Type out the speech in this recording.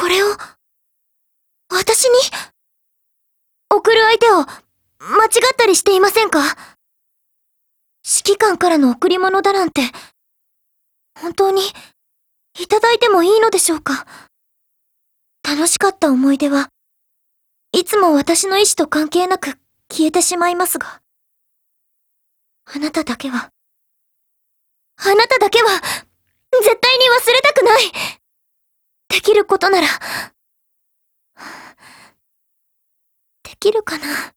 これを、私に、送る相手を、間違ったりしていませんか？指揮官からの贈り物だなんて、本当に、いただいてもいいのでしょうか？楽しかった思い出は、いつも私の意志と関係なく消えてしまいますが、あなただけは、絶対に忘れたくない。できることなら、できるかな。